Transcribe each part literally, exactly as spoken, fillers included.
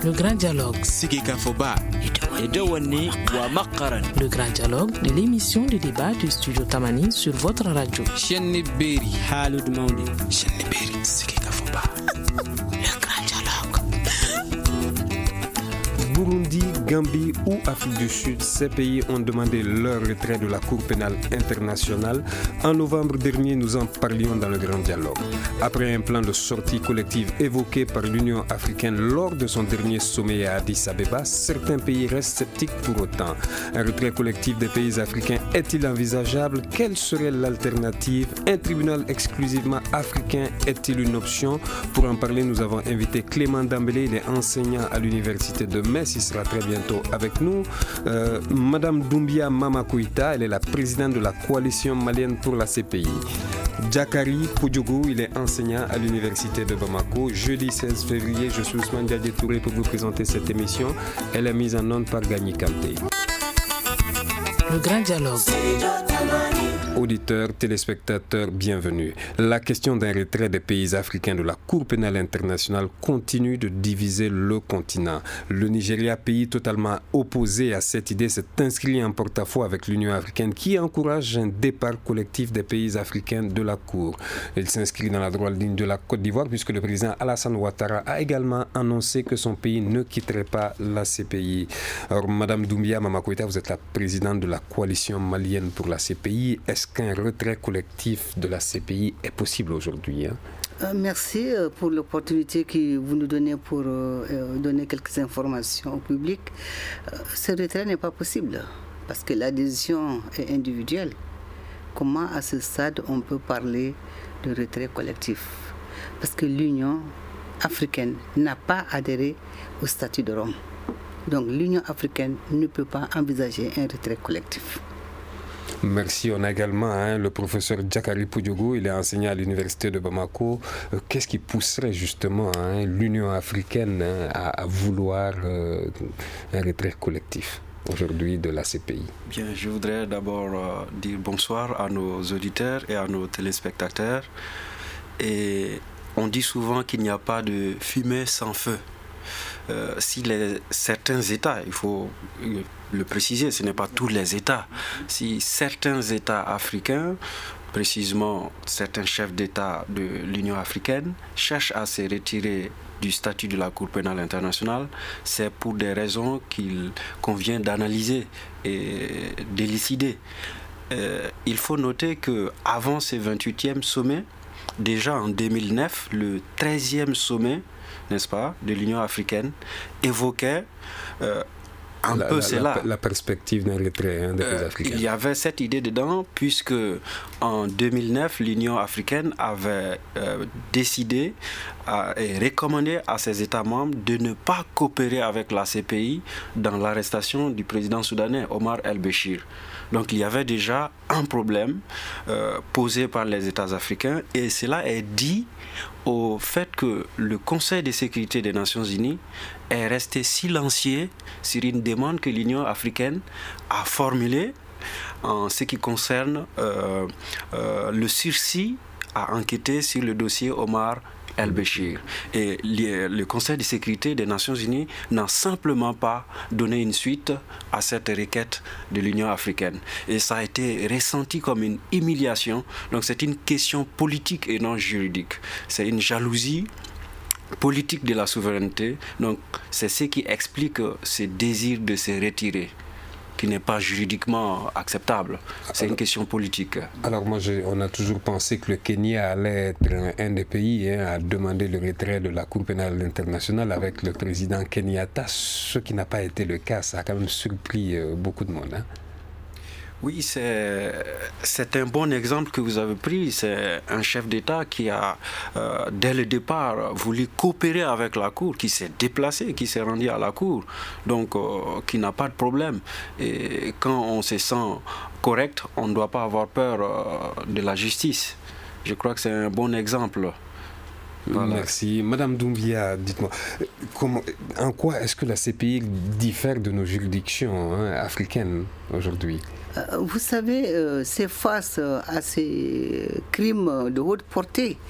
Le grand dialogue. Le grand dialogue de l'émission de débat du studio Tamani sur votre radio. Le grand dialogue. Burundi, Gambie ou Afrique du Sud, ces pays ont demandé leur retrait de la Cour pénale internationale. En novembre dernier, nous en parlions dans le Grand Dialogue. Après un plan de sortie collective évoqué par l'Union africaine lors de son dernier sommet à Addis Abeba, certains pays restent sceptiques pour autant. Un retrait collectif des pays africains est-il envisageable? Quelle serait l'alternative? Un tribunal exclusivement africain est-il une option? Pour en parler, nous avons invité Clément Dambélé, il est enseignant à l'université de Metz, il sera très bientôt avec nous. Euh, Madame Doumbia Mama Koïta, elle est la présidente de la coalition malienne pour la C P I. Jakari Poudjougou, il est enseignant à l'université de Bamako. Jeudi seize février, je suis Ousmane Diadje Touré pour vous présenter cette émission. Elle est mise en onde par Gagny Kanté. Le grand dialogue. Auditeurs, téléspectateurs, bienvenue. La question d'un retrait des pays africains de la Cour pénale internationale continue de diviser le continent. Le Nigeria, pays totalement opposé à cette idée, s'est inscrit en porte-à-faux avec l'Union africaine qui encourage un départ collectif des pays africains de la Cour. Il s'inscrit dans la droite ligne de la Côte d'Ivoire puisque le président Alassane Ouattara a également annoncé que son pays ne quitterait pas la C P I. Alors, Madame Doumbia Mama Koïta, vous êtes la présidente de la coalition malienne pour la C P I. Est-ce qu'un retrait collectif de la C P I est possible aujourd'hui, hein? euh, Merci pour l'opportunité que vous nous donnez pour euh, donner quelques informations au public. Euh, ce retrait n'est pas possible parce que la décision est individuelle. Comment à ce stade on peut parler de retrait collectif? Parce que l'Union africaine n'a pas adhéré au statut de Rome. Donc l'Union africaine ne peut pas envisager un retrait collectif. Merci. On a également hein, le professeur Jakari Poudjougou, il est enseignant à l'université de Bamako. Euh, qu'est-ce qui pousserait justement hein, l'Union africaine hein, à, à vouloir euh, un retrait collectif aujourd'hui de la C P I? Bien, je voudrais d'abord euh, dire bonsoir à nos auditeurs et à nos téléspectateurs. Et on dit souvent qu'il n'y a pas de fumée sans feu. Euh, si les, certains États, il faut le préciser, ce n'est pas tous les États, si certains États africains, précisément certains chefs d'État de l'Union africaine, cherchent à se retirer du statut de la Cour pénale internationale, c'est pour des raisons qu'il convient d'analyser et d'élucider. Euh, il faut noter qu'avant ce vingt-huitième sommet, déjà en deux mille neuf, le treizième sommet, n'est-ce pas, de l'Union africaine, évoquait euh, un la, peu la, cela. La, la perspective d'un retrait hein, des pays euh, africains. Il y avait cette idée dedans, puisque en deux mille neuf, l'Union africaine avait euh, décidé à, et recommandé à ses États membres de ne pas coopérer avec la C P I dans l'arrestation du président soudanais Omar el-Béchir. Donc il y avait déjà un problème euh, posé par les États africains et cela est dit au fait que le Conseil de sécurité des Nations Unies est resté silencieux sur une demande que l'Union africaine a formulée en ce qui concerne euh, euh, le sursis à enquêter sur le dossier Omar el-Béchir. Et le Conseil de sécurité des Nations Unies n'a simplement pas donné une suite à cette requête de l'Union africaine. Et ça a été ressenti comme une humiliation. Donc c'est une question politique et non juridique. C'est une jalousie politique de la souveraineté. Donc c'est ce qui explique ce désir de se retirer, qui n'est pas juridiquement acceptable. C'est alors, une question politique. Alors moi, je, on a toujours pensé que le Kenya allait être un, un des pays hein, à demander le retrait de la Cour pénale internationale avec le président Kenyatta, ce qui n'a pas été le cas. Ça a quand même surpris euh, beaucoup de monde. Hein. Oui, c'est, c'est un bon exemple que vous avez pris. C'est un chef d'État qui a, euh, dès le départ, voulu coopérer avec la Cour, qui s'est déplacé, qui s'est rendu à la Cour, donc euh, qui n'a pas de problème. Et quand on se sent correct, on ne doit pas avoir peur euh, de la justice. Je crois que c'est un bon exemple. Voilà. Merci. Madame Doumbia, dites-moi, comment, en quoi est-ce que la C P I diffère de nos juridictions hein, africaines aujourd'hui? Vous savez, euh, c'est face à ces crimes de haute portée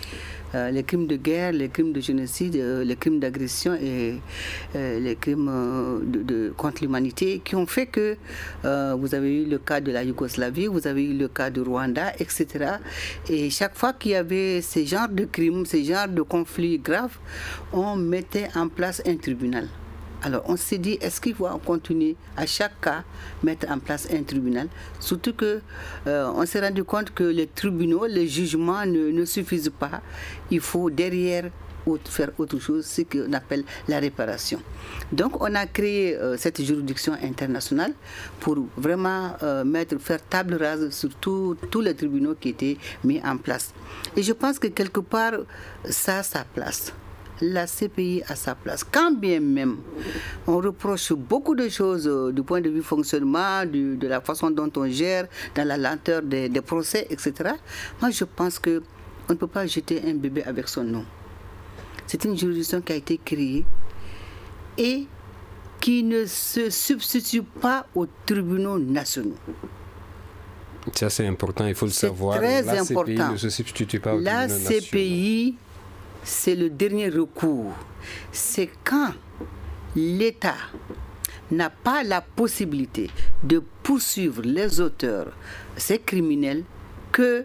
euh, les crimes de guerre, les crimes de génocide, euh, les crimes d'agression et euh, les crimes euh, de, de, contre l'humanité qui ont fait que euh, vous avez eu le cas de la Yougoslavie, vous avez eu le cas du Rwanda, et cetera. Et chaque fois qu'il y avait ces genres de crimes, ces genres de conflits graves, on mettait en place un tribunal. Alors on s'est dit, est-ce qu'il faut continuer à chaque cas mettre en place un tribunal? Surtout que euh, on s'est rendu compte que les tribunaux, les jugements ne, ne suffisent pas. Il faut derrière autre, faire autre chose, ce qu'on appelle la réparation. Donc on a créé euh, cette juridiction internationale pour vraiment euh, mettre, faire table rase sur tout, tous les tribunaux qui étaient mis en place. Et je pense que quelque part, ça a sa place. La C P I a sa place. Quand bien même on reproche beaucoup de choses euh, du point de vue fonctionnement, du, de la façon dont on gère, dans la lenteur des, des procès, et cetera. Moi, je pense qu'on ne peut pas jeter un bébé avec son nom. C'est une juridiction qui a été créée et qui ne se substitue pas aux tribunaux nationaux. Ça, c'est important, il faut le c'est savoir. Très la important. C P I ne se substitue pas aux la tribunaux nationaux. La C P I, c'est le dernier recours. C'est quand l'État n'a pas la possibilité de poursuivre les auteurs, ces criminels, que,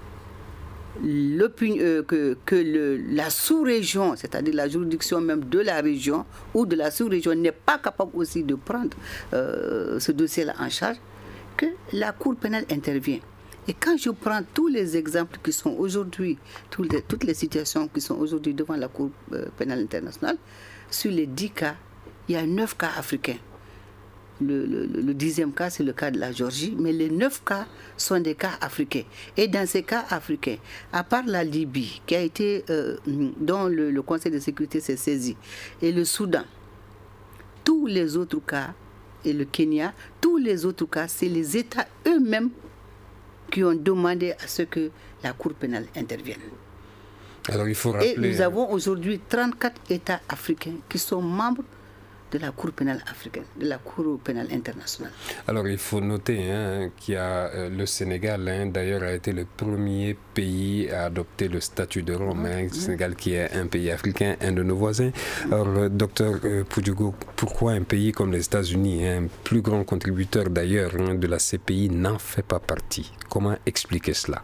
euh, que, que le, la sous-région, c'est-à-dire la juridiction même de la région ou de la sous-région n'est pas capable aussi de prendre euh, ce dossier-là en charge, que la Cour pénale intervient. Et quand je prends tous les exemples qui sont aujourd'hui, toutes les, toutes les situations qui sont aujourd'hui devant la Cour euh, pénale internationale, sur les dix cas, il y a neuf cas africains. Le, le, le dixième cas, c'est le cas de la Géorgie, mais les neuf cas sont des cas africains. Et dans ces cas africains, à part la Libye, qui a été, euh, dont le, le Conseil de sécurité s'est saisi, et le Soudan, tous les autres cas, et le Kenya, tous les autres cas, c'est les États eux-mêmes qui ont demandé à ce que la Cour pénale intervienne. Alors il faut rappeler... Et nous avons aujourd'hui trente-quatre États africains qui sont membres de la Cour pénale africaine, de la Cour pénale internationale. Alors il faut noter hein, qu'il y a euh, le Sénégal, hein, d'ailleurs, a été le premier pays à adopter le statut de Rome. Hein, le Sénégal qui est un pays africain, un de nos voisins. Alors, euh, docteur euh, Poudjougou, pourquoi un pays comme les États-Unis, un plus grand contributeur d'ailleurs hein, de la C P I, n'en fait pas partie? Comment expliquer cela?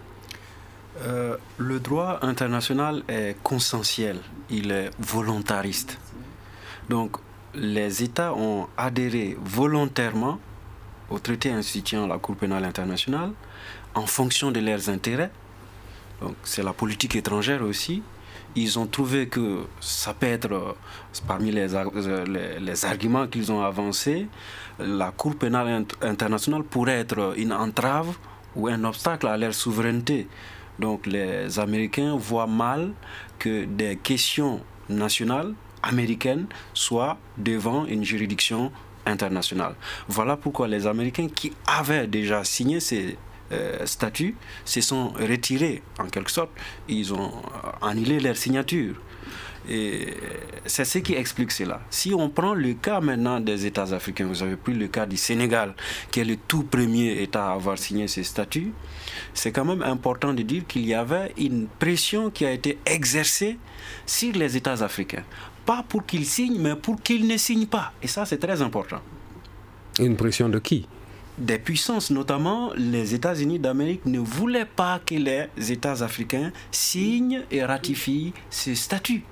Euh, le droit international est consensuel, il est volontariste. Donc, les États ont adhéré volontairement au traité instituant la Cour pénale internationale en fonction de leurs intérêts. Donc, c'est la politique étrangère aussi. Ils ont trouvé que ça peut être, parmi les, les, les arguments qu'ils ont avancés, la Cour pénale internationale pourrait être une entrave ou un obstacle à leur souveraineté. Donc, les Américains voient mal que des questions nationales américaine soit devant une juridiction internationale. Voilà pourquoi les Américains qui avaient déjà signé ces euh, statuts se sont retirés en quelque sorte. Ils ont annulé leur signature. Et c'est ce qui explique cela. Si on prend le cas maintenant des États africains, vous avez pris le cas du Sénégal, qui est le tout premier État à avoir signé ces statuts, c'est quand même important de dire qu'il y avait une pression qui a été exercée sur les États africains. Pas pour qu'ils signent, mais pour qu'ils ne signent pas. Et ça, c'est très important. Une pression de qui? Des puissances, notamment les États-Unis d'Amérique, ne voulaient pas que les États africains signent et ratifient ces statuts.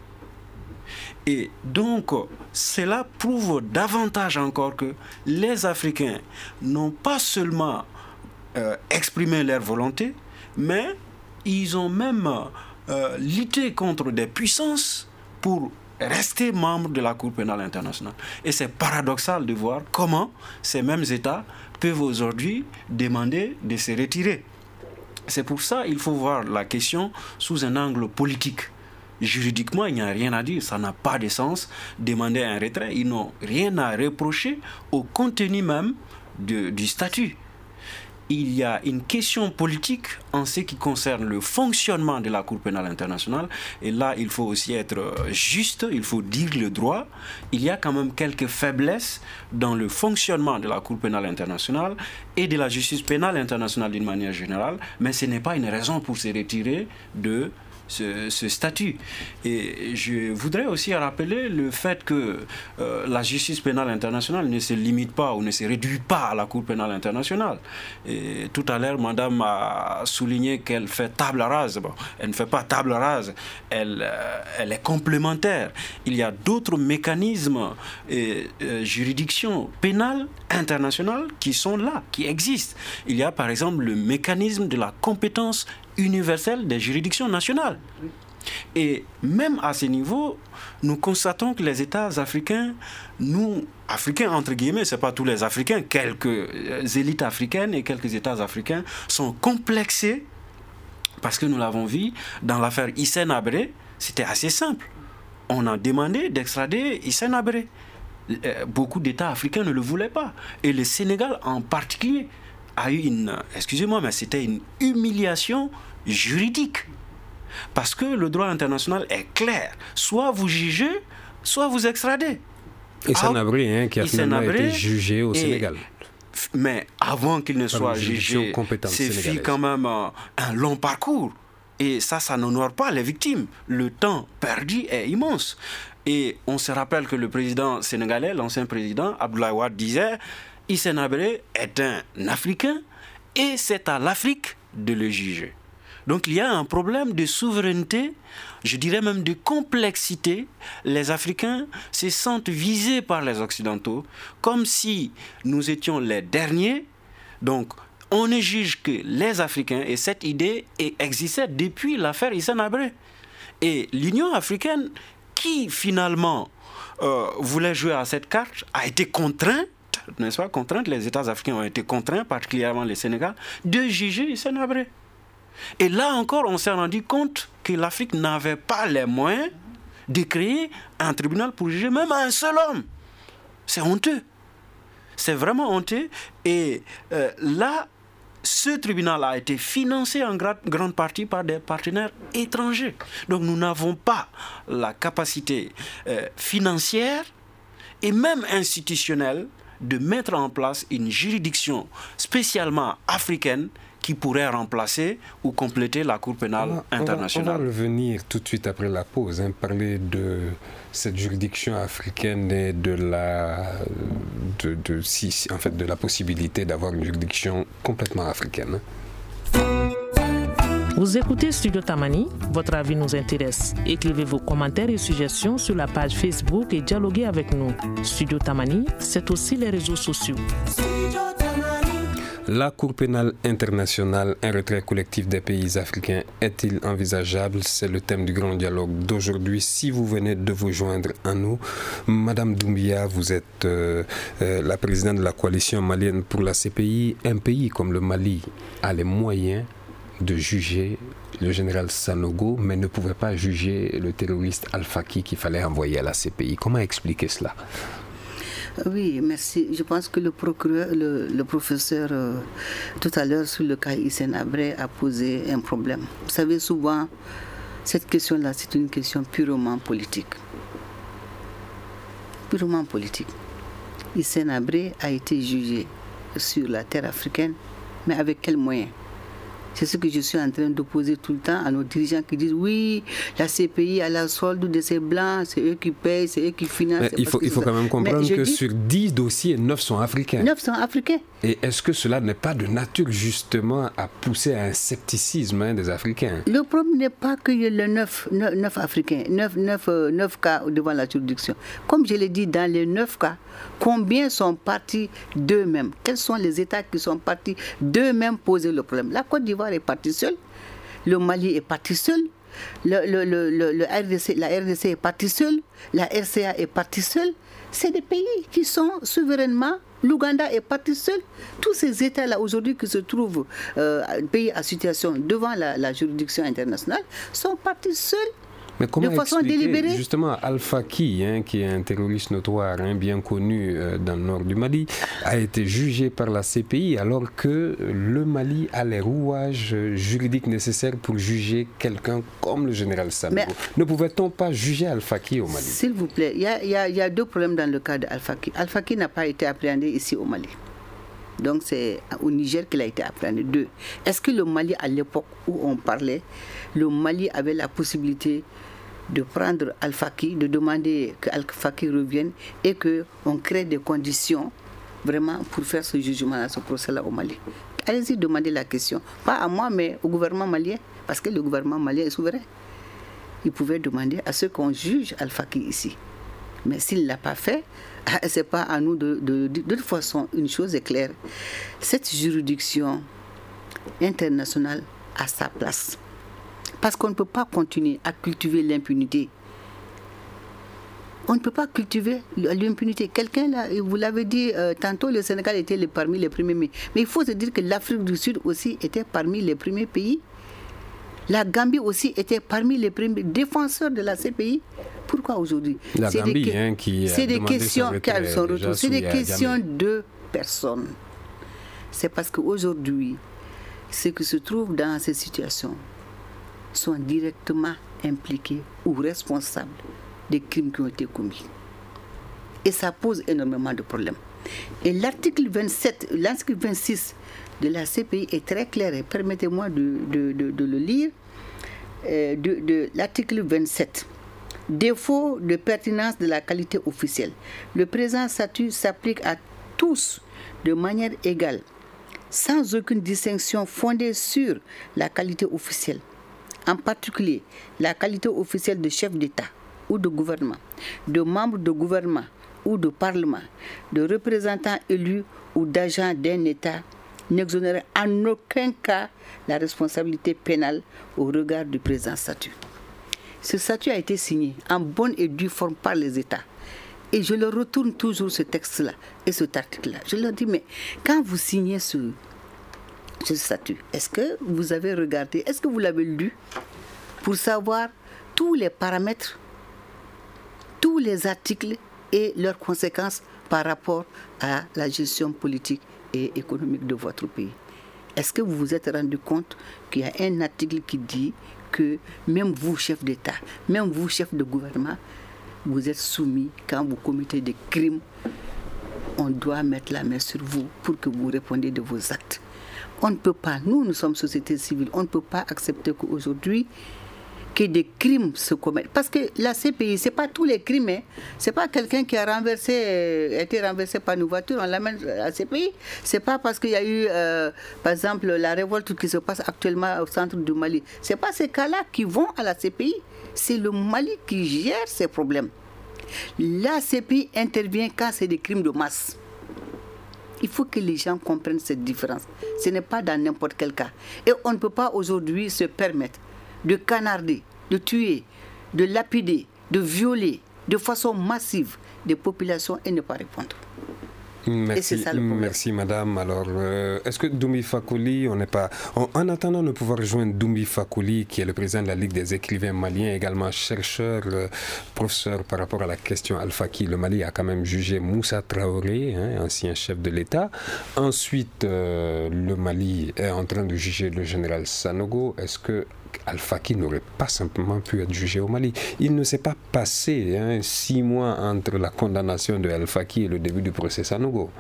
Et donc, cela prouve davantage encore que les Africains n'ont pas seulement euh, exprimé leur volonté, mais ils ont même euh, lutté contre des puissances pour rester membres de la Cour pénale internationale. Et c'est paradoxal de voir comment ces mêmes États peuvent aujourd'hui demander de se retirer. C'est pour ça qu'il faut voir la question sous un angle politique. Juridiquement, il n'y a rien à dire, ça n'a pas de sens. Demander un retrait, ils n'ont rien à reprocher au contenu même de, du statut. Il y a une question politique en ce qui concerne le fonctionnement de la Cour pénale internationale. Et là, il faut aussi être juste, il faut dire le droit. Il y a quand même quelques faiblesses dans le fonctionnement de la Cour pénale internationale et de la justice pénale internationale d'une manière générale. Mais ce n'est pas une raison pour se retirer de ce, ce statut. Et je voudrais aussi rappeler le fait que euh, la justice pénale internationale ne se limite pas ou ne se réduit pas à la Cour pénale internationale. Et tout à l'heure, Madame a souligné qu'elle fait table rase. Bon, elle ne fait pas table rase, elle, euh, elle est complémentaire. Il y a d'autres mécanismes et euh, juridictions pénales internationales qui sont là, qui existent. Il y a par exemple le mécanisme de la compétence universelle des juridictions nationales. Et même à ce niveau, nous constatons que les États africains, nous, Africains entre guillemets, ce n'est pas tous les Africains, quelques élites africaines et quelques États africains sont complexés parce que nous l'avons vu dans l'affaire Hissène Habré, c'était assez simple. On a demandé d'extrader Hissène Habré. Beaucoup d'États africains ne le voulaient pas. Et le Sénégal en particulier a eu une, excusez-moi, mais c'était une humiliation juridique. Parce que le droit international est clair. Soit vous jugez, soit vous extradez. Hissène Habré, hein, qui a finalement été jugé au Sénégal. Mais avant qu'il ne soit jugé, c'est fait quand même un, un long parcours. Et ça, ça n'honore pas les victimes. Le temps perdu est immense. Et on se rappelle que le président sénégalais, l'ancien président, Abdoulaye Wade, disait « Hissène Habré est un Africain et c'est à l'Afrique de le juger ». Donc il y a un problème de souveraineté, je dirais même de complexité. Les Africains se sentent visés par les Occidentaux, comme si nous étions les derniers. Donc on ne juge que les Africains, et cette idée existait depuis l'affaire Hissène Habré. Et l'Union africaine, qui finalement euh, voulait jouer à cette carte, a été contrainte, n'est-ce pas, contrainte, les États africains ont été contraints, particulièrement le Sénégal, de juger Hissène Habré. Et là encore, on s'est rendu compte que l'Afrique n'avait pas les moyens de créer un tribunal pour juger même un seul homme. C'est honteux. C'est vraiment honteux. Et euh, là, ce tribunal a été financé en gra- grande partie par des partenaires étrangers. Donc nous n'avons pas la capacité euh, financière et même institutionnelle de mettre en place une juridiction spécialement africaine qui pourrait remplacer ou compléter la Cour pénale on va, internationale. On va, on va revenir tout de suite après la pause, hein, parler de cette juridiction africaine et de la, de, de, si, en fait, de la possibilité d'avoir une juridiction complètement africaine. Vous écoutez Studio Tamani, votre avis nous intéresse. Écrivez vos commentaires et suggestions sur la page Facebook et dialoguez avec nous. Studio Tamani, c'est aussi les réseaux sociaux. La Cour pénale internationale, un retrait collectif des pays africains, est-il envisageable? C'est le thème du grand dialogue d'aujourd'hui. Si vous venez de vous joindre à nous, Madame Doumbia, vous êtes euh, euh, la présidente de la coalition malienne pour la C P I. Un pays comme le Mali a les moyens de juger le général Sanogo, mais ne pouvait pas juger le terroriste Al-Faki qu'il fallait envoyer à la C P I. Comment expliquer cela? Oui, merci. Je pense que le procureur, le, le professeur, euh, tout à l'heure sur le cas Hissène Habré a posé un problème. Vous savez, souvent, cette question-là, c'est une question purement politique. Purement politique. Hissène Habré a été jugé sur la terre africaine, mais avec quels moyens? C'est ce que je suis en train d'opposer tout le temps à nos dirigeants qui disent oui, la C P I a la solde de ces blancs, c'est eux qui payent, c'est eux qui financent. Mais il faut, il faut quand même comprendre que dis, sur dix dossiers, neuf sont africains. neuf sont africains. Et est-ce que cela n'est pas de nature justement à pousser à un scepticisme hein, des Africains? Le problème n'est pas que y ait le neuf, neuf, neuf Africains, neuf, neuf, euh, neuf cas devant la juridiction. Comme je l'ai dit, dans les neuf cas, combien sont partis d'eux-mêmes? Quels sont les États qui sont partis d'eux-mêmes poser le problème? La Côte d'Ivoire est partie seule, le Mali est parti seul, le, le, le, le, le R D C, la R D C est partie seule, la R C A est partie seule. C'est des pays qui sont souverainement, l'Ouganda est parti seul. Tous ces États-là aujourd'hui qui se trouvent euh, pays à situation devant la, la juridiction internationale sont partis seuls. Mais comment de façon délibérée. Justement, Al-Faki, hein, qui est un terroriste notoire, hein, bien connu euh, dans le nord du Mali, a été jugé par la C P I alors que le Mali a les rouages juridiques nécessaires pour juger quelqu'un comme le général Sanogo. Ne pouvait-on pas juger Al-Faki au Mali? S'il vous plaît, il y, y, y a deux problèmes dans le cas d'Al-Faki. Al-Faki n'a pas été appréhendé ici au Mali. Donc c'est au Niger qu'il a été appréhendé. Deux, est-ce que le Mali, à l'époque où on parlait, le Mali avait la possibilité de prendre Al-Faki, de demander que Al-Faki revienne et qu'on crée des conditions vraiment pour faire ce jugement-là, ce procès-là au Mali? Allez-y demander la question, pas à moi, mais au gouvernement malien, parce que le gouvernement malien est souverain. Il pouvait demander à ceux qu'on juge Al-Faki ici. Mais s'il ne l'a pas fait, c'est pas à nous de, de, de... De toute façon, une chose est claire. Cette juridiction internationale a sa place. Parce qu'on ne peut pas continuer à cultiver l'impunité. On ne peut pas cultiver l'impunité. Quelqu'un, là, vous l'avez dit, euh, tantôt le Sénégal était le, parmi les premiers. Mais il faut se dire que l'Afrique du Sud aussi était parmi les premiers pays. La Gambie aussi était parmi les premiers défenseurs de la C P I. Pourquoi aujourd'hui? La c'est Gambie, des, hein, qui a c'est des questions qui a son retour. C'est des questions Gambie. de personnes. C'est parce qu'aujourd'hui, ceux qui se trouvent dans ces situations sont directement impliqués ou responsables des crimes qui ont été commis. Et ça pose énormément de problèmes. Et l'article vingt-sept, l'article vingt-six de la C P I est très clair. Et permettez-moi de, de, de, de le lire. Euh, de, de l'article vingt-sept. Défaut de pertinence de la qualité officielle. Le présent statut s'applique à tous de manière égale, sans aucune distinction fondée sur la qualité officielle. En particulier, la qualité officielle de chef d'État ou de gouvernement, de membre de gouvernement ou de parlement, de représentant élu ou d'agent d'un État n'exonère en aucun cas la responsabilité pénale au regard du présent statut. Ce statut a été signé en bonne et due forme par les États. Et je leur retourne toujours ce texte-là et cet article-là. Je leur dis, mais quand vous signez ce, ce statut, est-ce que vous avez regardé, est-ce que vous l'avez lu pour savoir tous les paramètres, tous les articles et leurs conséquences par rapport à la gestion politique et économique de votre pays? Est-ce que vous vous êtes rendu compte qu'il y a un article qui dit que même vous, chef d'État, même vous, chef de gouvernement, vous êtes soumis quand vous commettez des crimes, on doit mettre la main sur vous pour que vous répondiez de vos actes. On ne peut pas, nous, nous sommes société civile, on ne peut pas accepter qu'aujourd'hui, que des crimes se commettent. Parce que la C P I, ce n'est pas tous les crimes. Hein. Ce n'est pas quelqu'un qui a renversé, euh, été renversé par une voiture, on l'amène à la C P I. Ce n'est pas parce qu'il y a eu, euh, par exemple, la révolte qui se passe actuellement au centre du Mali. Ce n'est pas ces cas-là qui vont à la C P I. C'est le Mali qui gère ces problèmes. La C P I intervient quand c'est des crimes de masse. Il faut que les gens comprennent cette différence. Ce n'est pas dans n'importe quel cas. Et on ne peut pas aujourd'hui se permettre de canarder, de tuer, de lapider, de violer de façon massive des populations et ne pas répondre. Merci, et c'est ça le problème. Merci madame. Alors, euh, est-ce que Doumbi Fakoly, on n'est pas... En, en attendant de pouvoir rejoindre Doumbi Fakoly, qui est le président de la Ligue des écrivains maliens, également chercheur, euh, professeur par rapport à la question Al-Faki, le Mali a quand même jugé Moussa Traoré, hein, ancien chef de l'État. Ensuite, euh, le Mali est en train de juger le général Sanogo. Est-ce que Al-Faki n'aurait pas simplement pu être jugé au Mali? Il ne s'est pas passé hein, six mois entre la condamnation de Al-Faki et le début du procès Sanogo.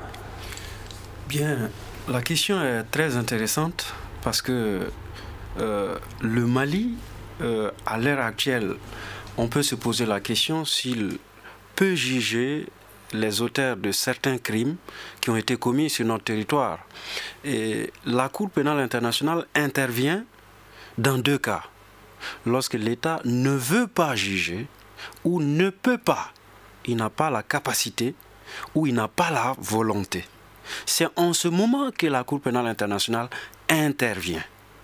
Bien, la question est très intéressante parce que euh, le Mali, euh, à l'heure actuelle, on peut se poser la question s'il peut juger les auteurs de certains crimes qui ont été commis sur notre territoire. Et la Cour pénale internationale intervient dans deux cas, lorsque l'État ne veut pas juger ou ne peut pas, il n'a pas la capacité ou il n'a pas la volonté. C'est en ce moment que la Cour pénale internationale intervient.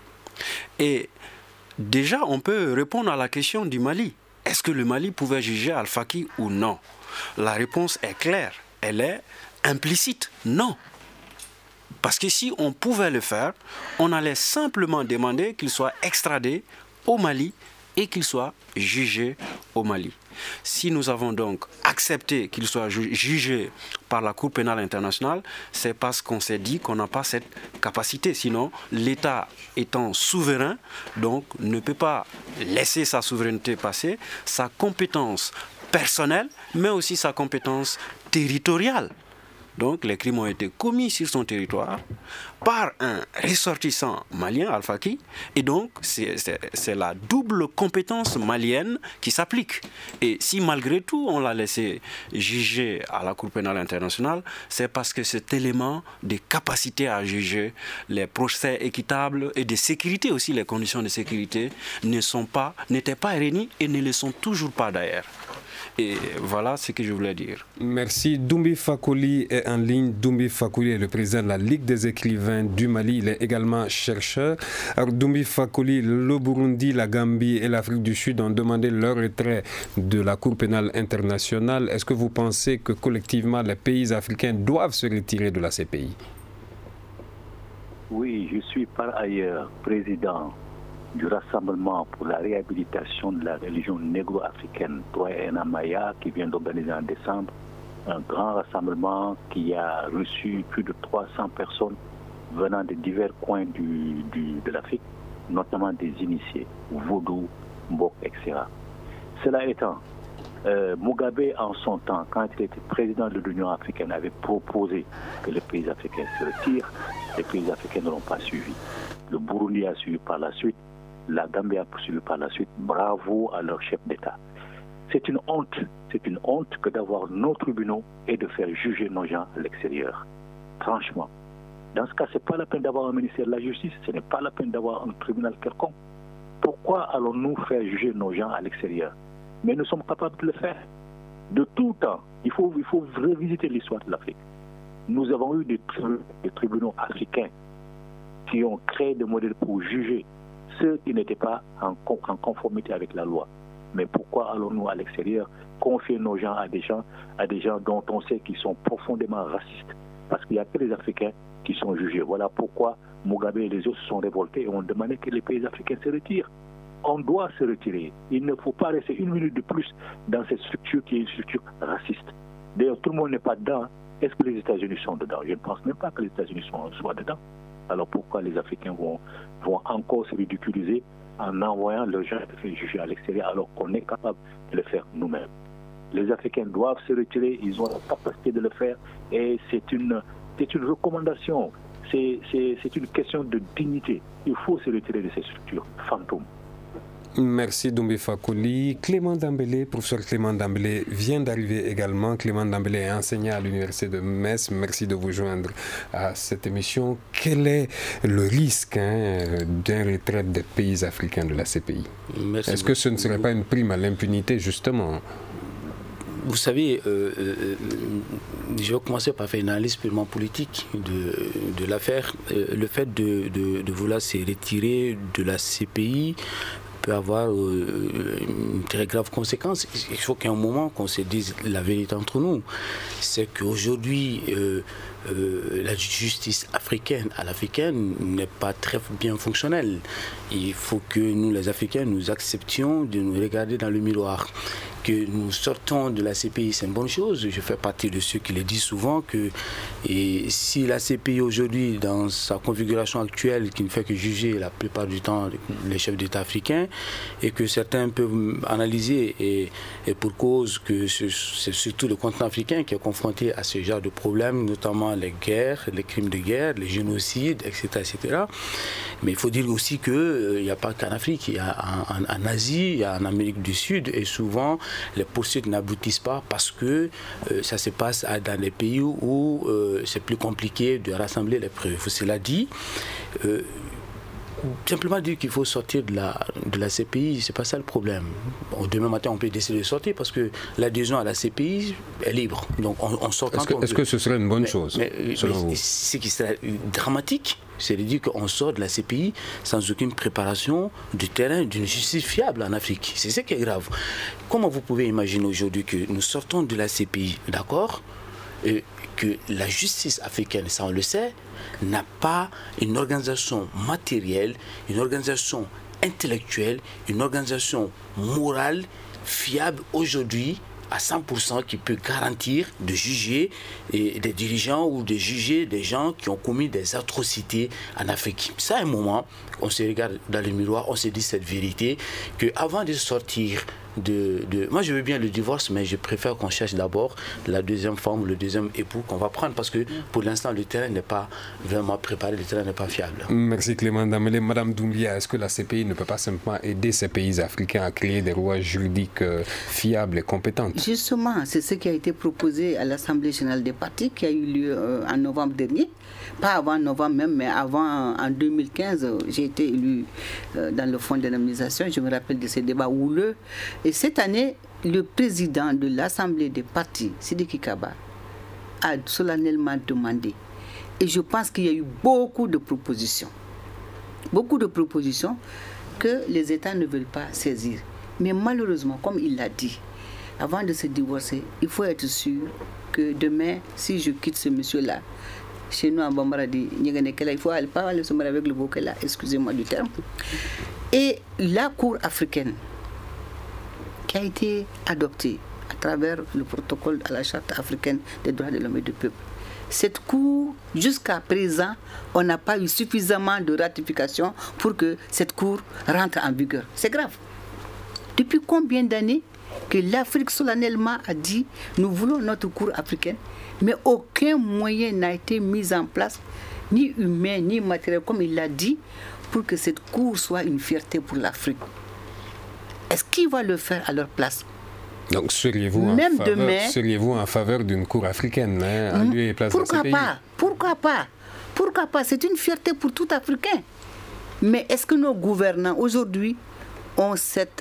Et déjà, on peut répondre à la question du Mali. Est-ce que le Mali pouvait juger Al-Faki ou non? La réponse est claire, elle est implicite, non. Parce que si on pouvait le faire, on allait simplement demander qu'il soit extradé au Mali et qu'il soit jugé au Mali. Si nous avons donc accepté qu'il soit jugé par la Cour pénale internationale, c'est parce qu'on s'est dit qu'on n'a pas cette capacité. Sinon, l'État étant souverain, donc ne peut pas laisser sa souveraineté passer, sa compétence personnelle, mais aussi sa compétence territoriale Donc les crimes ont été commis sur son territoire par un ressortissant malien, Al-Faki, et donc c'est, c'est, c'est la double compétence malienne qui s'applique. Et si malgré tout on l'a laissé juger à la Cour pénale internationale, c'est parce que cet élément des capacités à juger, les procès équitables et de sécurité aussi, les conditions de sécurité ne sont pas, n'étaient pas réunies et ne le sont toujours pas d'ailleurs. Et voilà ce que je voulais dire. Merci. Doumbi Fakoli est en ligne. Doumbi Fakoli est le président de la Ligue des écrivains du Mali. Il est également chercheur. Alors, Doumbi Fakoli, le Burundi, la Gambie et l'Afrique du Sud ont demandé leur retrait de la Cour pénale internationale. Est-ce que vous pensez que collectivement les pays africains doivent se retirer de la C P I? Oui, je suis par ailleurs président du Rassemblement pour la réhabilitation de la religion négro-africaine, Toye Maya, qui vient d'organiser en décembre un grand rassemblement qui a reçu plus de trois cents personnes venant de divers coins du, du, de l'Afrique, notamment des initiés, Vodou, Mbok, et cetera. Cela étant, euh, Mugabe, en son temps, quand il était président de l'Union africaine, avait proposé que les pays africains se retirent. Les pays africains ne l'ont pas suivi. Le Burundi a suivi par la suite. La Gambie a poursuivi par la suite. Bravo à leur chef d'État. C'est une honte, c'est une honte que d'avoir nos tribunaux et de faire juger nos gens à l'extérieur. Franchement, dans ce cas, ce n'est pas la peine d'avoir un ministère de la Justice, ce n'est pas la peine d'avoir un tribunal quelconque. Pourquoi allons-nous faire juger nos gens à l'extérieur? Mais nous sommes capables de le faire. De tout temps, il faut, il faut revisiter l'histoire de l'Afrique. Nous avons eu des, tri- des tribunaux africains qui ont créé des modèles pour juger ceux qui n'étaient pas en, en conformité avec la loi. Mais pourquoi allons-nous à l'extérieur confier nos gens à des gens, à des gens dont on sait qu'ils sont profondément racistes? Parce qu'il n'y a que les Africains qui sont jugés. Voilà pourquoi Mugabe et les autres se sont révoltés et ont demandé que les pays africains se retirent. On doit se retirer. Il ne faut pas rester une minute de plus dans cette structure qui est une structure raciste. D'ailleurs, tout le monde n'est pas dedans. Est-ce que les États-Unis sont dedans? Je ne pense même pas que les États-Unis soient dedans. Alors pourquoi les Africains vont, vont encore se ridiculiser en envoyant leurs gens se faire juger à l'extérieur alors qu'on est capable de le faire nous-mêmes? Les Africains doivent se retirer, ils ont la capacité de le faire et c'est une, c'est une recommandation, c'est, c'est, c'est une question de dignité. Il faut se retirer de ces structures fantômes. Merci Doumbi Fakoli. Clément Dambélé, professeur Clément Dambélé vient d'arriver également. Clément Dambélé est enseignant à l'université de Metz. Merci de vous joindre à cette émission. Quel est le risque hein, d'un retrait des pays africains de la C P I? Merci Est-ce beaucoup. Que ce ne serait pas une prime à l'impunité justement? Vous savez, euh, euh, je vais commencer par faire une analyse purement politique de, de l'affaire. Euh, le fait de, de, de vouloir se retirer de la C P I peut avoir euh, une très grave conséquence. Il faut qu'à un moment qu'on se dise la vérité entre nous. C'est qu'aujourd'hui, euh, euh, la justice africaine à l'africaine n'est pas très bien fonctionnelle. Il faut que nous, les Africains, nous acceptions de nous regarder dans le miroir. Que nous sortons de la C P I, c'est une bonne chose. Je fais partie de ceux qui le disent souvent que et si la C P I aujourd'hui, dans sa configuration actuelle, qui ne fait que juger la plupart du temps les chefs d'État africains, et que certains peuvent analyser, et, et pour cause que c'est surtout le continent africain qui est confronté à ce genre de problèmes, notamment les guerres, les crimes de guerre, les génocides, et cetera, et cetera. Mais il faut dire aussi qu'il euh, n'y a pas qu'en Afrique, il y a en, en, en Asie, il y a en Amérique du Sud, et souvent les poursuites n'aboutissent pas parce que euh, ça se passe à, dans des pays où, où euh, c'est plus compliqué de rassembler les preuves. Cela dit, euh, simplement dire qu'il faut sortir de la, de la C P I, c'est pas ça le problème. Bon, demain matin, on peut décider de sortir parce que l'adhésion à la C P I est libre. Donc on, on sort quand est-ce que, on est-ce que ce serait une bonne mais, chose mais, selon mais, vous? Ce qui serait dramatique, c'est de dire qu'on sort de la C P I sans aucune préparation du terrain d'une justice fiable en Afrique. C'est ce qui est grave. Comment vous pouvez imaginer aujourd'hui que nous sortons de la C P I, d'accord, et que la justice africaine, ça on le sait, n'a pas une organisation matérielle, une organisation intellectuelle, une organisation morale fiable aujourd'hui à cent pour cent qui peut garantir de juger et des dirigeants ou de juger des gens qui ont commis des atrocités en Afrique. Ça, à un moment, on se regarde dans le miroir, on se dit cette vérité, qu'avant de sortir de, de... Moi, je veux bien le divorce, mais je préfère qu'on cherche d'abord la deuxième femme, le deuxième époux qu'on va prendre, parce que pour l'instant, le terrain n'est pas vraiment préparé, le terrain n'est pas fiable. Merci Clément Damélé. Madame Doumbia, est-ce que la C P I ne peut pas simplement aider ces pays africains à créer des lois juridiques euh, fiables et compétentes? Justement, c'est ce qui a été proposé à l'Assemblée générale des partis qui a eu lieu euh, en novembre dernier. Pas avant novembre même, mais avant, en deux mille quinze, j'ai été élu euh, dans le fonds d'indemnisation. Je me rappelle de ces débats houleux. Et cette année, le président de l'Assemblée des partis, Sidiki Kaba, a solennellement demandé. Et je pense qu'il y a eu beaucoup de propositions. Beaucoup de propositions que les États ne veulent pas saisir. Mais malheureusement, comme il l'a dit, avant de se divorcer, il faut être sûr que demain, si je quitte ce monsieur-là, chez nous en Bambaradi, il faut aller pas aller se marier avec le Bokela, excusez-moi du terme. Et la Cour africaine, qui a été adoptée à travers le protocole à la Charte africaine des droits de l'homme et du peuple, cette Cour, jusqu'à présent, on n'a pas eu suffisamment de ratification pour que cette Cour rentre en vigueur. C'est grave. Depuis combien d'années que l'Afrique solennellement a dit « nous voulons notre Cour africaine », mais aucun moyen n'a été mis en place, ni humain, ni matériel, comme il l'a dit, pour que cette Cour soit une fierté pour l'Afrique. Est-ce qu'il va le faire à leur place? Donc seriez-vous en, Même faveur, demain, seriez-vous en faveur d'une Cour africaine hein, en lieu et place de pourquoi ces pays? pas? Pourquoi pas? Pourquoi pas? C'est une fierté pour tout Africain. Mais est-ce que nos gouvernants aujourd'hui ont cette...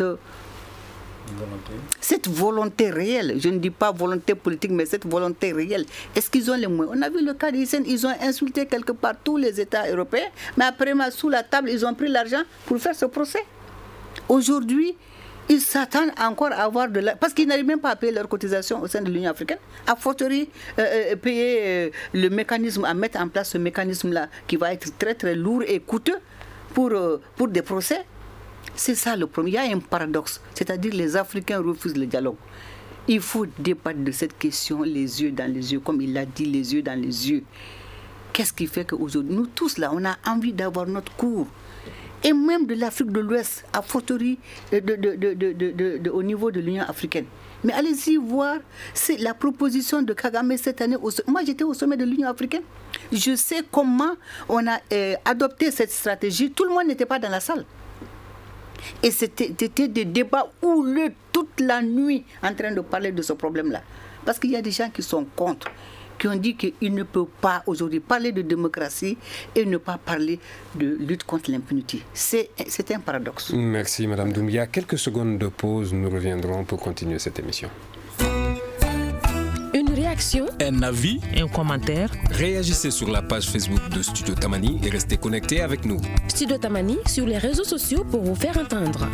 Volonté. Cette volonté réelle, je ne dis pas volonté politique, mais cette volonté réelle, est-ce qu'ils ont les moyens? On a vu le cas d'Hissène, ils ont insulté quelque part tous les États européens, mais après, sous la table, ils ont pris l'argent pour faire ce procès. Aujourd'hui, ils s'attendent encore à avoir de la... Parce qu'ils n'arrivent même pas à payer leurs cotisations au sein de l'Union africaine, à fortiori euh, payer euh, le mécanisme, à mettre en place ce mécanisme-là, qui va être très très lourd et coûteux pour, euh, pour des procès. C'est ça le problème. Il y a un paradoxe, c'est-à-dire les Africains refusent le dialogue. Il faut débattre de cette question les yeux dans les yeux, comme il l'a dit, les yeux dans les yeux. Qu'est-ce qui fait qu'aujourd'hui, nous tous là, on a envie d'avoir notre cour. Et même de l'Afrique de l'Ouest, à fortiori de, de, de, de, de, de, de, au niveau de l'Union africaine. Mais allez-y voir, c'est la proposition de Kagame cette année. Au, moi, j'étais au sommet de l'Union africaine. Je sais comment on a euh, adopté cette stratégie. Tout le monde n'était pas dans la salle. Et c'était, c'était des débats houleux toute la nuit en train de parler de ce problème-là. Parce qu'il y a des gens qui sont contre, qui ont dit qu'ils ne peuvent pas aujourd'hui parler de démocratie et ne pas parler de lutte contre l'impunité. C'est, c'est un paradoxe. Merci Madame Doumbia. Quelques secondes de pause, nous reviendrons pour continuer cette émission. Une réaction, un avis, un commentaire. Réagissez sur la page Facebook de Studio Tamani et restez connectés avec nous. Studio Tamani sur les réseaux sociaux pour vous faire entendre.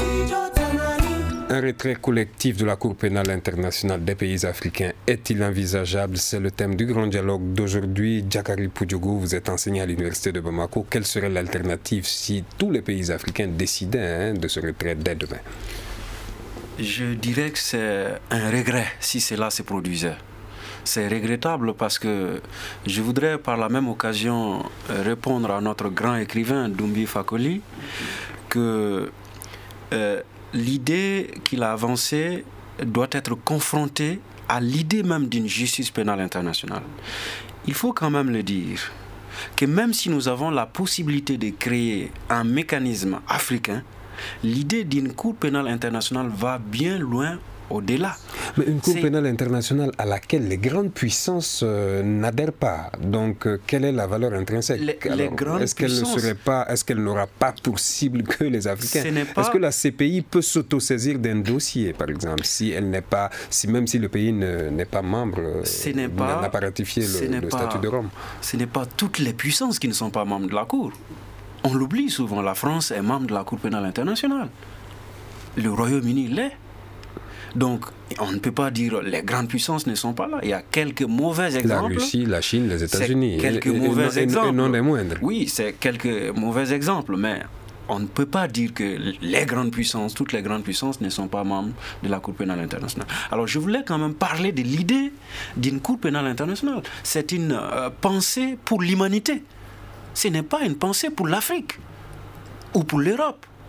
Un retrait collectif de la Cour pénale internationale des pays africains est-il envisageable? C'est le thème du grand dialogue d'aujourd'hui. Djakari Poudjougou, vous êtes enseignant à l'université de Bamako. Quelle serait l'alternative si tous les pays africains décidaient hein, de ce retrait dès demain? Je dirais que c'est un regret si cela se produisait. C'est regrettable parce que je voudrais par la même occasion répondre à notre grand écrivain Doumbia Fakoli que euh, l'idée qu'il a avancée doit être confrontée à l'idée même d'une justice pénale internationale. Il faut quand même le dire que même si nous avons la possibilité de créer un mécanisme africain, l'idée d'une Cour pénale internationale va bien loin au-delà. Mais une Cour C'est... pénale internationale à laquelle les grandes puissances euh, n'adhèrent pas. Donc, euh, quelle est la valeur intrinsèque? les, Alors, les grandes est-ce qu'elle puissances... ne serait pas, est-ce qu'elle n'aura pas pour cible que les Africains? Ce n'est pas... Est-ce que la C P I peut s'autosaisir d'un dossier, par exemple, si elle n'est pas, si même si le pays ne, n'est pas membre, ce n'est pas, n'a pas ratifié le, le pas, statut de Rome? Ce n'est pas toutes les puissances qui ne sont pas membres de la Cour. On l'oublie souvent, la France est membre de la Cour pénale internationale. Le Royaume-Uni l'est. Donc, on ne peut pas dire les grandes puissances ne sont pas là. Il y a quelques mauvais exemples. La Russie, la Chine, les États-Unis. C'est quelques et, mauvais et, exemples. Et non des moindres. Oui, c'est quelques mauvais exemples, mais on ne peut pas dire que les grandes puissances, toutes les grandes puissances ne sont pas membres de la Cour pénale internationale. Alors, je voulais quand même parler de l'idée d'une Cour pénale internationale. C'est une euh, pensée pour l'humanité. Ce n'est pas une pensée pour l'Afrique ou pour l'Europe.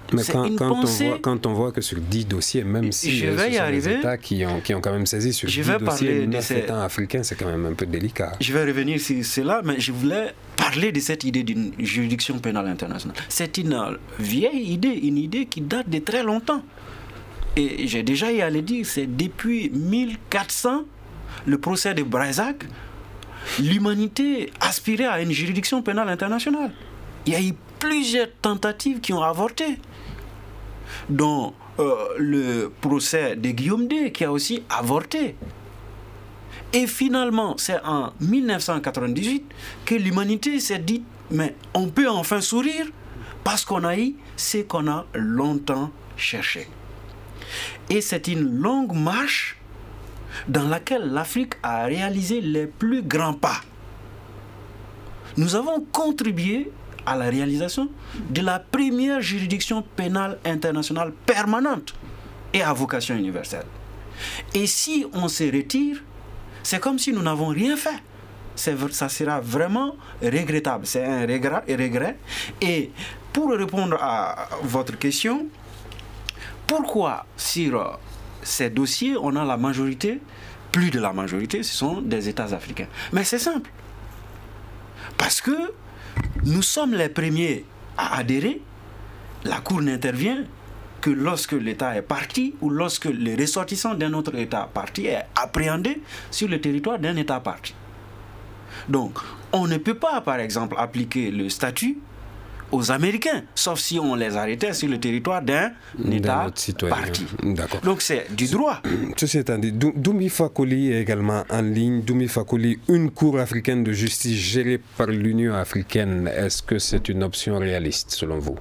Mais quand, quand, pensée... on voit, quand on voit que sur dix dossiers, même si je ce vais y sont arriver, des États qui ont, qui ont quand même saisi sur dix dossiers, neuf ces... États africains, c'est quand même un peu délicat. Je vais revenir sur cela, mais je voulais parler de cette idée d'une juridiction pénale internationale. C'est une vieille idée, une idée qui date de très longtemps. Et j'ai déjà y allé dire, c'est depuis mille quatre cents, le procès de Breizach, l'humanité aspirait à une juridiction pénale internationale. Il y a eu plusieurs tentatives qui ont avorté, dont euh, le procès de Guillaume deux qui a aussi avorté. Et finalement, c'est en mille neuf cent quatre-vingt-dix-huit que l'humanité s'est dit, mais on peut enfin sourire parce qu'on a eu ce qu'on a longtemps cherché. Et c'est une longue marche dans laquelle l'Afrique a réalisé les plus grands pas. Nous avons contribué à la réalisation de la première juridiction pénale internationale permanente et à vocation universelle. Et si on se retire, c'est comme si nous n'avons rien fait. C'est, ça sera vraiment regrettable. C'est un regret, regret. Et pour répondre à votre question, pourquoi sur ces dossiers, on a la majorité, plus de la majorité, ce sont des États africains? Mais c'est simple. Parce que nous sommes les premiers à adhérer. La Cour n'intervient que lorsque l'État est parti ou lorsque le ressortissant d'un autre État parti est appréhendé sur le territoire d'un État parti. Donc, on ne peut pas, par exemple, appliquer le statut aux Américains, sauf si on les arrêtait sur le territoire d'un État parti. Donc c'est du droit. Ceci étant dit, Doumi Fakoly est également en ligne. Doumi Fakoly, une cour africaine de justice gérée par l'Union africaine, est-ce que c'est une option réaliste selon vous?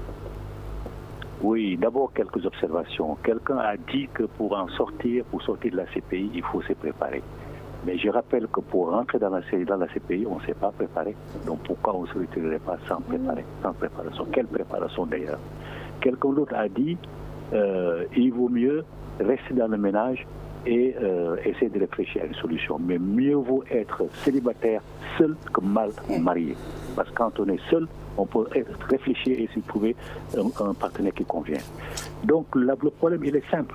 Oui, d'abord quelques observations. Quelqu'un a dit que pour en sortir, pour sortir de la C P I, il faut se préparer. Mais je rappelle que pour rentrer dans la, dans la C P I, on ne s'est pas préparé. Donc pourquoi on ne se retirerait pas sans préparer, sans préparation? Quelle préparation d'ailleurs? Quelqu'un d'autre a dit euh, il vaut mieux rester dans le ménage et euh, essayer de réfléchir à une solution. Mais mieux vaut être célibataire seul que mal marié. Parce que quand on est seul, on peut réfléchir et se trouver un, un partenaire qui convient. Donc là, le problème, il est simple.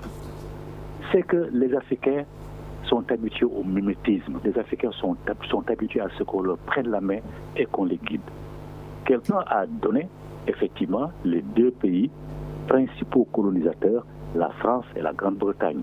C'est que les Africains sont habitués au mimétisme. Les Africains sont, sont habitués à ce qu'on leur prenne la main et qu'on les guide. Quelqu'un a donné, effectivement, les deux pays principaux colonisateurs, la France et la Grande-Bretagne.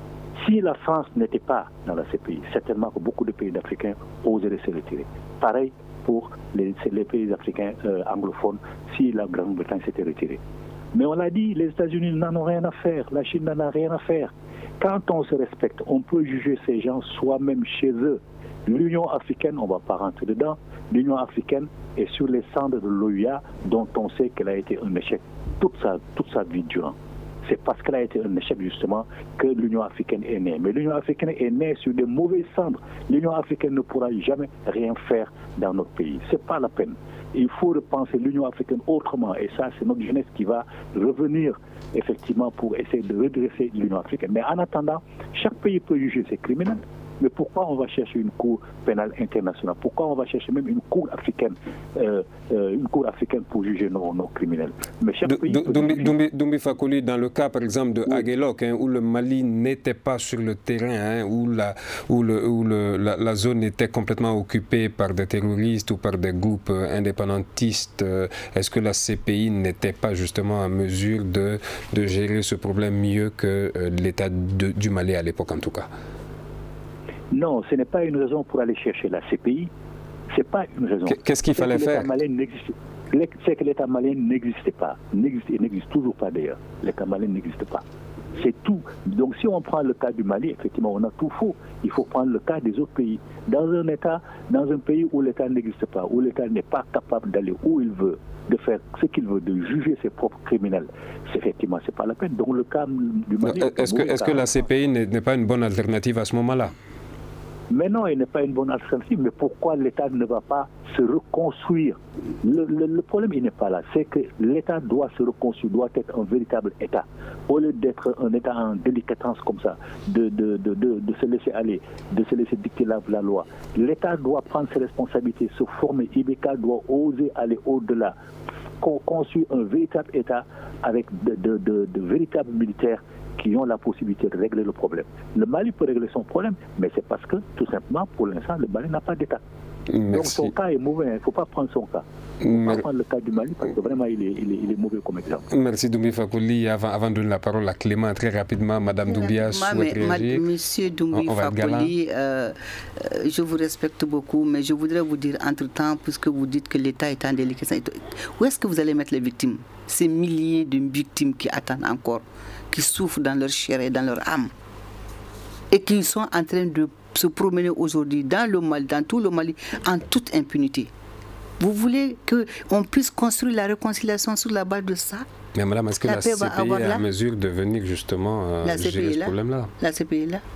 Si la France n'était pas dans la C P I, certainement que beaucoup de pays africains oseraient se retirer. Pareil pour les, les pays africains euh, anglophones, si la Grande-Bretagne s'était retirée. Mais on l'a dit, les États-Unis n'en ont rien à faire, la Chine n'en a rien à faire. Quand on se respecte, on peut juger ces gens soi-même chez eux. L'Union africaine, on ne va pas rentrer dedans, l'Union africaine est sur les cendres de l'O U A, dont on sait qu'elle a été un échec toute sa, toute sa vie durant. C'est parce qu'elle a été un échec justement que l'Union africaine est née. Mais l'Union africaine est née sur des mauvaises cendres. L'Union africaine ne pourra jamais rien faire dans notre pays. Ce n'est pas la peine. Il faut repenser l'Union africaine autrement. Et ça, c'est notre jeunesse qui va revenir effectivement pour essayer de redresser l'Union africaine. Mais en attendant, chaque pays peut juger ses criminels. Mais pourquoi on va chercher une cour pénale internationale? Pourquoi on va chercher même une cour africaine, euh, euh, une cour africaine pour juger nos, nos criminels? Mais chaque pays Doumi, Doumi Fakoly, dans le cas par exemple de Aguelok, hein, où le Mali n'était pas sur le terrain, hein, où, la, où, le, où le, la, la zone était complètement occupée par des terroristes ou par des groupes indépendantistes, euh, est-ce que la C P I n'était pas justement en mesure de, de gérer ce problème mieux que euh, l'État de, du Mali à l'époque en tout cas? Non, ce n'est pas une raison pour aller chercher la C P I. Ce n'est pas une raison. Qu'est-ce qu'il fallait faire? C'est que l'État malien n'existait pas. N'existe, il n'existe toujours pas d'ailleurs. L'État malien n'existe pas. C'est tout. Donc si on prend le cas du Mali, effectivement, on a tout faux. Il faut prendre le cas des autres pays. Dans un État, dans un pays où l'État n'existe pas, où l'État n'est pas capable d'aller où il veut, de faire ce qu'il veut, de juger ses propres criminels, c'est effectivement, c'est pas la peine. Donc le cas du Mali... Est-ce que, est-ce que la C P I n'est, n'est pas une bonne alternative à ce moment-là? Mais non, il n'est pas une bonne alternative. Mais pourquoi l'État ne va pas se reconstruire? le, le, le problème, il n'est pas là. C'est que l'État doit se reconstruire, doit être un véritable État. Au lieu d'être un État en délicatesse comme ça, de, de, de, de, de se laisser aller, de se laisser dicter la, la loi. L'État doit prendre ses responsabilités, se former. I B K doit oser aller au-delà. construire un véritable État avec de, de, de, de véritables militaires qui ont la possibilité de régler le problème. Le Mali peut régler son problème, mais c'est parce que, tout simplement, pour l'instant, le Mali n'a pas d'État. Merci. Donc son cas est mauvais, il ne faut pas prendre son cas. Il ne faut pas prendre le cas du Mali parce que vraiment il est, il est, il est mauvais comme exemple. Merci Doumbia Fakoly. Avant, avant de donner la parole à Clément, très rapidement, Madame Doumbia souhaite réagir. Monsieur Doumbia Fakoly, euh, euh, je vous respecte beaucoup, mais je voudrais vous dire entre-temps, puisque vous dites que l'État est en déliquescence, où est-ce que vous allez mettre les victimes? Ces milliers de victimes qui attendent encore, qui souffrent dans leur chair et dans leur âme, et qui sont en train de se promener aujourd'hui dans le Mali, dans tout le Mali, en toute impunité. Vous voulez qu'on puisse construire la réconciliation sur la base de ça? Mais madame, est-ce que la, la C P I est en mesure de venir justement euh, gérer ce problème-là? La C P I est là.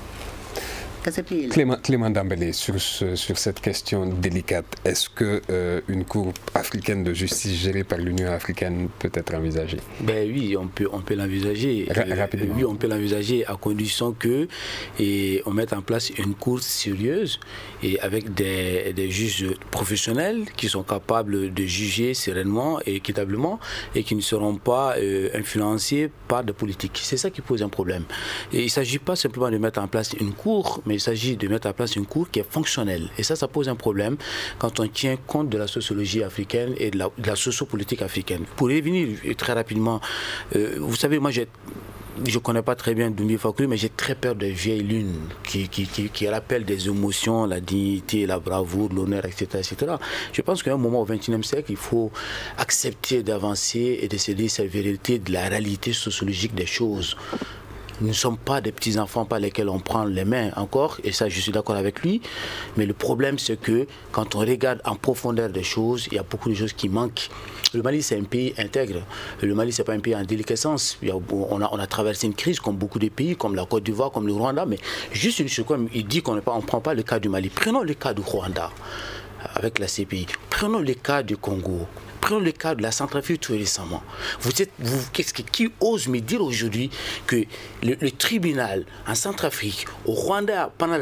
Clément, Clément Dambélé, sur, ce, sur cette question délicate, est-ce qu'une euh, cour africaine de justice gérée par l'Union africaine peut être envisagée? Ben oui, on peut, on peut l'envisager. Ra rapidement. Oui, on peut l'envisager à condition que et on mette en place une cour sérieuse et avec des, des juges professionnels qui sont capables de juger sereinement et équitablement et qui ne seront pas euh, influencés par des politiques. C'est ça qui pose un problème. Et il ne s'agit pas simplement de mettre en place une cour, mais il s'agit de mettre en place une cour qui est fonctionnelle. Et ça, ça pose un problème quand on tient compte de la sociologie africaine et de la, de la sociopolitique africaine. Pour revenir très rapidement, euh, vous savez, moi, j'ai... je ne connais pas très bien Doumbia Fakoly, mais j'ai très peur des vieilles lunes qui, qui, qui, qui rappellent des émotions, la dignité, la bravoure, l'honneur, et cetera, et cetera. Je pense qu'à un moment au vingt et unième siècle, il faut accepter d'avancer et de se dire cette vérité de la réalité sociologique des choses. Nous ne sommes pas des petits-enfants par lesquels on prend les mains encore, et ça je suis d'accord avec lui, mais le problème c'est que quand on regarde en profondeur des choses, il y a beaucoup de choses qui manquent. Le Mali c'est un pays intègre, le Mali c'est pas un pays en déliquescence, il y a, on, a, on a traversé une crise comme beaucoup de pays, comme la Côte d'Ivoire, comme le Rwanda, mais juste une chose, comme il dit qu'on ne prend pas le cas du Mali, prenons le cas du Rwanda avec la C P I, prenons le cas du Congo. Prenons le cas de la Centrafrique tout récemment. Vous êtes, vous, qu'est-ce que, qui ose me dire aujourd'hui que le, le tribunal en Centrafrique, au Rwanda, pendant la,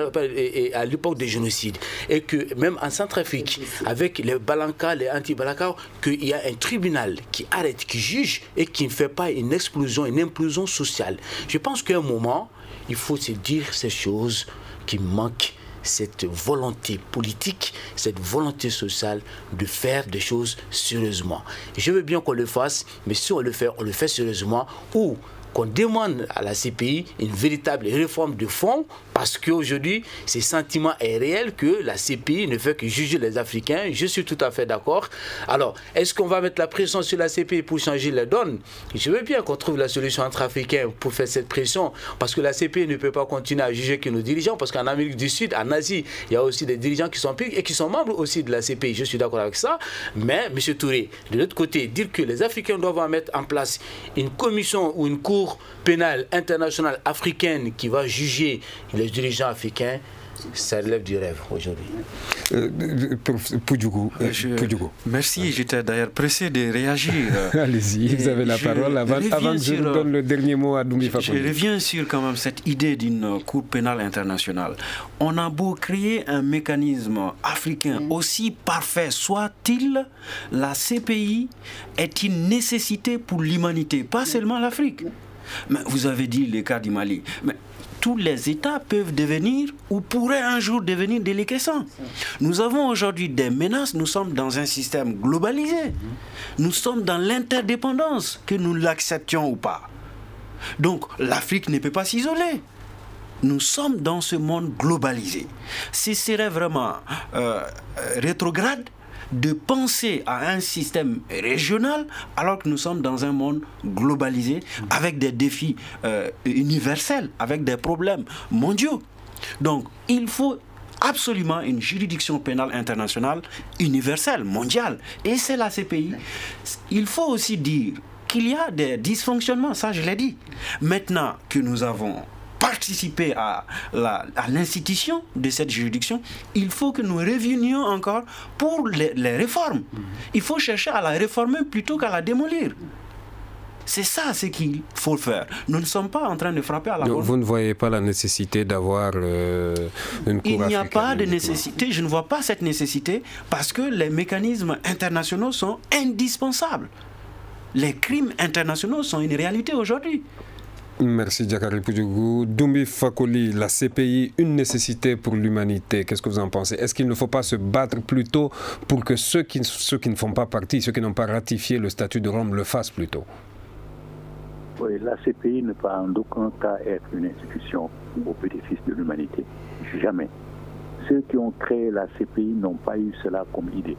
à l'époque des génocides, et que même en Centrafrique, avec les Balanka, les anti-Balanka, qu'il y a un tribunal qui arrête, qui juge et qui ne fait pas une explosion, une implosion sociale. Je pense qu'à un moment, il faut se dire ces choses qui manquent. Cette volonté politique, cette volonté sociale de faire des choses sérieusement. Je veux bien qu'on le fasse, mais si on le fait, on le fait sérieusement ou qu'on demande à la C P I une véritable réforme de fond, parce qu'aujourd'hui, ce sentiment est réel que la C P I ne fait que juger les Africains. Je suis tout à fait d'accord. Alors, est-ce qu'on va mettre la pression sur la C P I pour changer les donnes? Je veux bien qu'on trouve la solution entre Africains pour faire cette pression, parce que la C P I ne peut pas continuer à juger que nos dirigeants, parce qu'en Amérique du Sud, en Asie, il y a aussi des dirigeants qui sont piques et qui sont membres aussi de la C P I. Je suis d'accord avec ça. Mais, M. Touré, de l'autre côté, dire que les Africains doivent mettre en place une commission ou une cour pénale internationale africaine qui va juger les dirigeants africains, ça relève du rêve aujourd'hui. Euh, Poudjougou, euh, Poudjougou. Merci, j'étais d'ailleurs pressé de réagir. Allez-y, vous avez la je parole avant, avant que je vous donne le dernier mot à Doumbia Fakoly. Je reviens sur quand même cette idée d'une cour pénale internationale. On a beau créer un mécanisme africain aussi parfait soit-il, la C P I est une nécessité pour l'humanité, pas seulement l'Afrique. Mais vous avez dit le cas du Mali. Mais tous les États peuvent devenir ou pourraient un jour devenir déliquescents. Nous avons aujourd'hui des menaces, nous sommes dans un système globalisé. Nous sommes dans l'interdépendance, que nous l'acceptions ou pas. Donc l'Afrique ne peut pas s'isoler. Nous sommes dans ce monde globalisé. Ce serait vraiment euh, rétrograde de penser à un système régional alors que nous sommes dans un monde globalisé avec des défis euh, universels, avec des problèmes mondiaux. Donc, il faut absolument une juridiction pénale internationale universelle, mondiale. Et c'est la C P I. Il faut aussi dire qu'il y a des dysfonctionnements, ça je l'ai dit. Maintenant que nous avons participer à, la, à l'institution de cette juridiction, il faut que nous revenions encore pour les, les réformes. Il faut chercher à la réformer plutôt qu'à la démolir. C'est ça ce qu'il faut faire. Nous ne sommes pas en train de frapper à la porte. Vous ne voyez pas la nécessité d'avoir euh, une cour Il n'y a africaine, pas de nécessité, je ne vois pas cette nécessité parce que les mécanismes internationaux sont indispensables. Les crimes internationaux sont une réalité aujourd'hui. Merci Diakari Poudjougou. Doumbi Fakoli, la C P I, une nécessité pour l'humanité. Qu'est-ce que vous en pensez? Est-ce qu'il ne faut pas se battre plutôt pour que ceux qui, ceux qui ne font pas partie, ceux qui n'ont pas ratifié le statut de Rome le fassent plutôt? Oui, la C P I ne peut en aucun cas être une institution au bénéfice de l'humanité. Jamais. Ceux qui ont créé la C P I n'ont pas eu cela comme idée.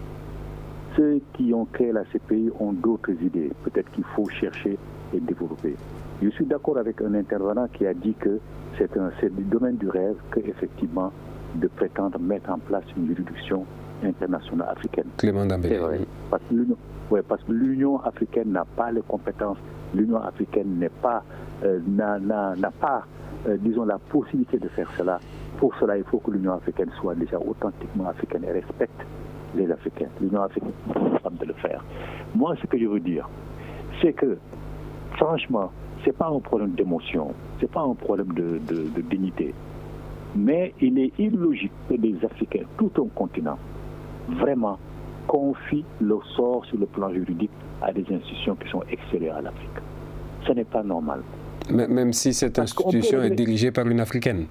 Ceux qui ont créé la C P I ont d'autres idées. Peut-être qu'il faut chercher et développer. Je suis d'accord avec un intervenant qui a dit que c'est un c'est du domaine du rêve que effectivement de prétendre mettre en place une juridiction internationale africaine. Clément Dambélé. C'est vrai. Parce que l'Union, ouais, parce que l'Union africaine n'a pas les compétences. L'Union africaine n'est pas euh, n'a, n'a, n'a pas euh, disons la possibilité de faire cela. Pour cela, il faut que l'Union africaine soit déjà authentiquement africaine et respecte les Africains. L'Union africaine est capable de le faire. Moi, ce que je veux dire, c'est que franchement, ce n'est pas un problème d'émotion, ce n'est pas un problème de, de, de dignité. Mais il est illogique que des Africains, tout un continent, vraiment confient leur sort sur le plan juridique à des institutions qui sont extérieures à l'Afrique. Ce n'est pas normal. Mais, même si cette Parce institution peut... est dirigée par une Africaine.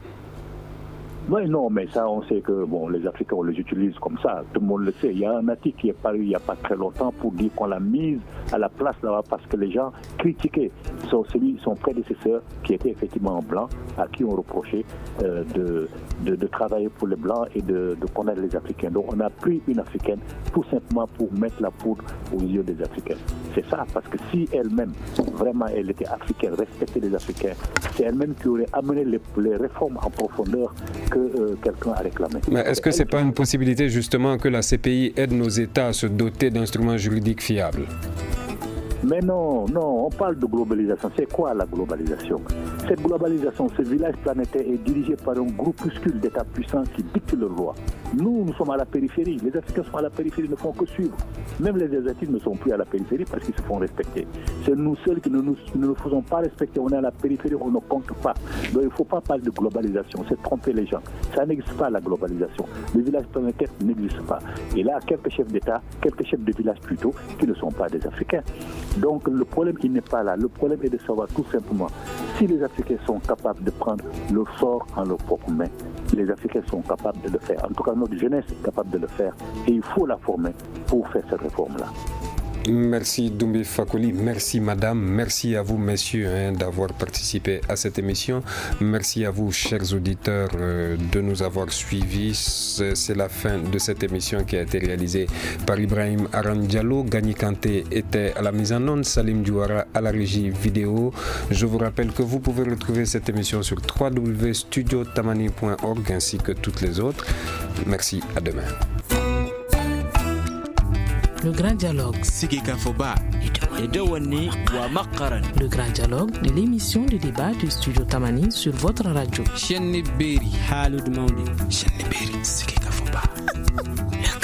Oui, non, mais ça, on sait que bon, les Africains, on les utilise comme ça. Tout le monde le sait. Il y a un article qui est paru il n'y a pas très longtemps pour dire qu'on l'a mise à la place là-bas parce que les gens critiquaient son, celui, son prédécesseur qui était effectivement un blanc, à qui on reprochait euh, de, de, de travailler pour les blancs et de, de connaître les Africains. Donc on a pris une Africaine tout simplement pour mettre la poudre aux yeux des Africains. C'est ça, parce que si elle-même, vraiment, elle était africaine, respectait les Africains, c'est elle-même qui aurait amené les, les réformes en profondeur que euh, quelqu'un a réclamé. Mais est-ce que ce n'est pas une possibilité justement que la C P I aide nos États à se doter d'instruments juridiques fiables? Mais non, non, on parle de globalisation. C'est quoi la globalisation? Cette globalisation, ce village planétaire est dirigé par un groupuscule d'États puissants qui dictent leurs lois. Nous, nous sommes à la périphérie. Les Africains sont à la périphérie, ne font que suivre. Même les Asiatiques ne sont plus à la périphérie parce qu'ils se font respecter. C'est nous seuls qui ne nous, ne nous faisons pas respecter. On est à la périphérie, on ne compte pas. Donc il ne faut pas parler de globalisation, c'est tromper les gens. Ça n'existe pas la globalisation. Le village planétaire n'existe pas. Et là, quelques chefs d'État, quelques chefs de village plutôt, qui ne sont pas des Africains. Donc le problème, il n'est pas là. Le problème est de savoir tout simplement si les Africains sont capables de prendre leur sort en leurs propres mains. Les Africains sont capables de le faire. En tout cas, notre jeunesse est capable de le faire. Et il faut la former pour faire cette réforme-là. Merci Doumbi Fakoli, merci madame, merci à vous messieurs hein, d'avoir participé à cette émission. Merci à vous chers auditeurs euh, de nous avoir suivis. C'est, c'est la fin de cette émission qui a été réalisée par Ibrahim Aran Diallo. Gagny Kanté était à la mise en onde, Salim Diouara à la régie vidéo. Je vous rappelle que vous pouvez retrouver cette émission sur w w w point studio tamani point org ainsi que toutes les autres. Merci, à demain. Le Grand Dialogue. Le Grand Dialogue, l'émission de débat du Studio Tamani sur votre radio. Le